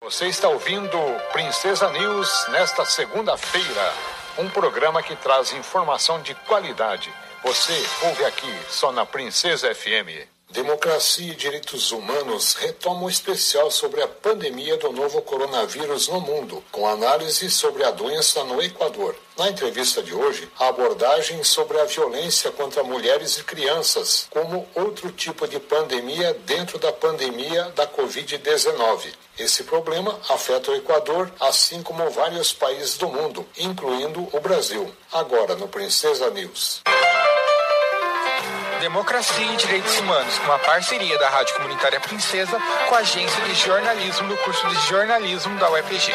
Você está ouvindo Princesa News nesta segunda-feira, um programa que traz informação de qualidade. Você ouve aqui só na Princesa FM. Democracia e Direitos Humanos retoma um especial sobre a pandemia do novo coronavírus no mundo, com análise sobre a doença no Equador. Na entrevista de hoje, a abordagem sobre a violência contra mulheres e crianças, como outro tipo de pandemia dentro da pandemia da Covid-19. Esse problema afeta o Equador, assim como vários países do mundo, incluindo o Brasil. Agora no Princesa News. Democracia e Direitos Humanos, uma parceria da Rádio Comunitária Princesa com a Agência de Jornalismo do curso de Jornalismo da UEPG.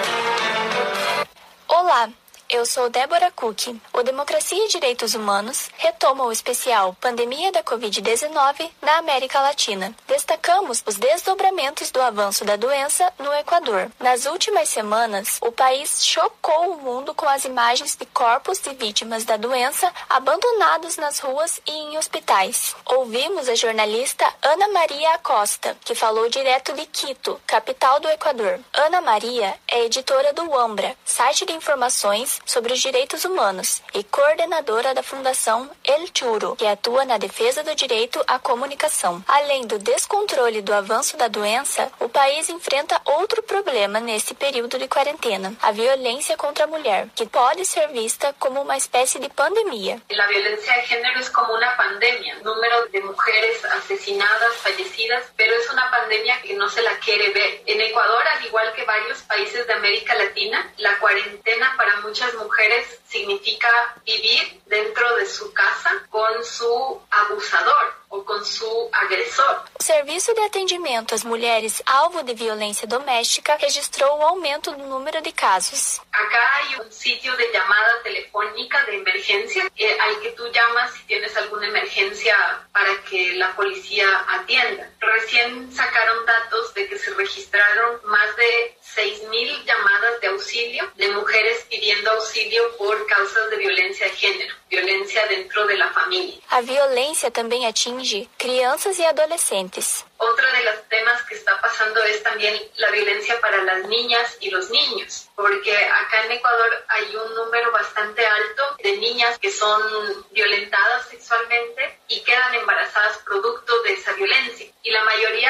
Olá, eu sou Débora Cook. O Democracia e Direitos Humanos retoma o especial Pandemia da Covid-19 na América Latina. Destacamos os desdobramentos do avanço da doença no Equador. Nas últimas semanas, o país chocou o mundo com as imagens de corpos de vítimas da doença abandonados nas ruas e em hospitais. Ouvimos a jornalista Ana Maria Acosta, que falou direto de Quito, capital do Equador. Ana Maria é editora do UAMBRA, site de informações sobre os direitos humanos, e coordenadora da Fundação El Churo, que atua na defesa do direito à comunicação. Além do descontrole do avanço da doença, o país enfrenta outro problema nesse período de quarentena: a violência contra a mulher, que pode ser vista como uma espécie de pandemia. A violência de gênero é como uma pandemia, número de mulheres assassinadas, fallecidas, pero es una pandemia que no se la quiere ver. En Ecuador, al igual que varios países de América Latina, la cuarentena para muchas mujeres significa vivir dentro de su casa con su abusador ou com seu agressor. O Serviço de Atendimento às Mulheres alvo de violência doméstica registrou o aumento do número de casos. Acá hay un sitio de llamada telefónica de emergencia al que tú llamas si tienes alguna emergencia para que la policía atienda. Recién sacaron datos de que se registraron más de 6,000 llamadas de auxilio de mujeres pidiendo auxilio por causas de violência de género, violência dentro de la familia. A violência também atinge crianças e adolescentes. Otro de los temas que está pasando es también la violencia para las niñas y los niños, porque acá en Ecuador hay un número bastante alto de niñas que son violentadas sexualmente y quedan embarazadas producto de esa violencia. Y la mayoría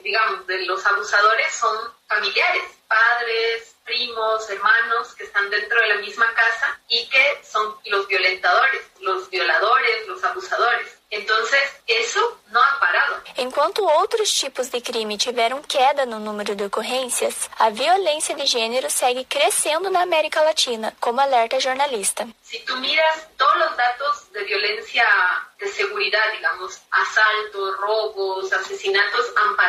de los abusadores son familiares, padres, primos, hermanos que están dentro de la misma casa y que son los violentadores, los violadores, los abusadores. Entonces, eso não ha parado. Enquanto outros tipos de crime tiveram queda no número de ocorrências, a violência de gênero segue crescendo na América Latina, como alerta a jornalista. Si tú miras todos los datos de violencia de seguridad, digamos, asaltos, robos, asesinatos,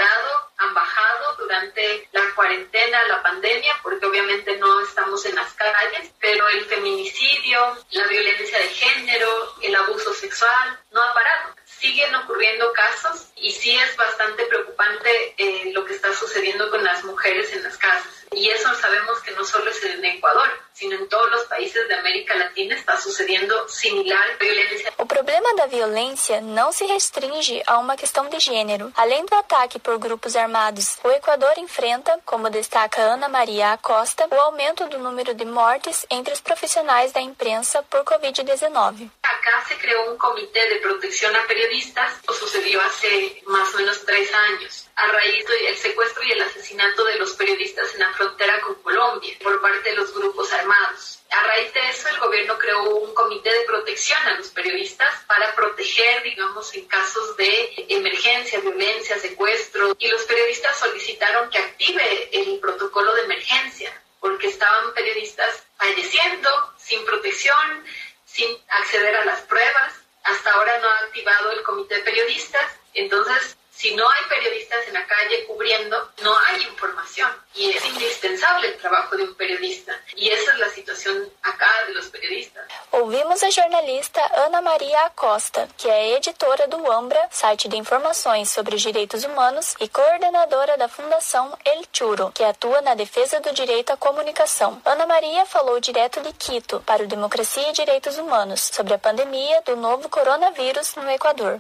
han bajado durante la cuarentena, la pandemia, porque obviamente no estamos en las calles, pero el feminicidio, la violencia de género, el abuso sexual, no ha parado. Siguen ocurriendo casos y sí es bastante preocupante lo que está sucediendo con las mujeres en las casas. Y eso sabemos que no solo es en Ecuador, sino en todos los países de América Latina está sucedendo similar violência. O problema da violência não se restringe a uma questão de gênero. Além do ataque por grupos armados, o Equador enfrenta, como destaca Ana Maria Acosta, o aumento do número de mortes entre os profissionais da imprensa por Covid-19. Acá se creó un comité de protección a periodistas, lo sucedió hace más o menos 3 años, a raíz del secuestro y el asesinato de los periodistas en la frontera con Colombia por parte de los grupos armados. A raíz de eso, el gobierno creó un comité de protección a los periodistas para proteger, digamos, en casos de emergencia, violencia, secuestro. Y los periodistas solicitaron que active el protocolo de emergencia, porque estaban periodistas falleciendo, sin protección, sin acceder a las pruebas. Hasta ahora no ha activado el comité de periodistas. Entonces, si no hay periodistas en la calle cubriendo, no hay información. Y es indispensable el trabajo de un periodista. Y esa es la situación acá de los periodistas. Ouvimos a jornalista Ana Maria Acosta, que é editora do UAMBRA, site de informações sobre os direitos humanos, e coordenadora da Fundação El Churo, que atua na defesa do direito à comunicação. Ana Maria falou direto de Quito para o Democracia e Direitos Humanos sobre a pandemia do novo coronavírus no Equador.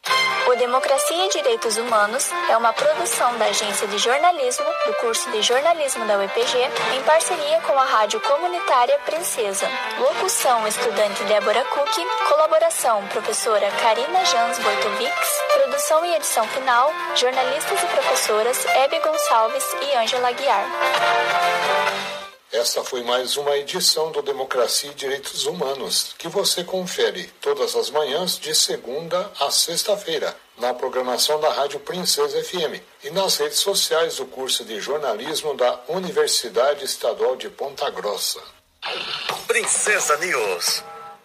O Democracia e Direitos Humanos é uma produção da Agência de Jornalismo, do curso de jornalismo da UEPG, em parceria com a Rádio Comunitária Princesa. Locução, estudante Débora Cook. Colaboração, professora Karina Jans Boitovics. Produção e edição final, jornalistas e professoras Hebe Gonçalves e Ângela Aguiar. Esta foi mais uma edição do Democracia e Direitos Humanos, que você confere todas as manhãs de segunda a sexta-feira, na programação da Rádio Princesa FM e nas redes sociais do curso de jornalismo da Universidade Estadual de Ponta Grossa. Princesa News.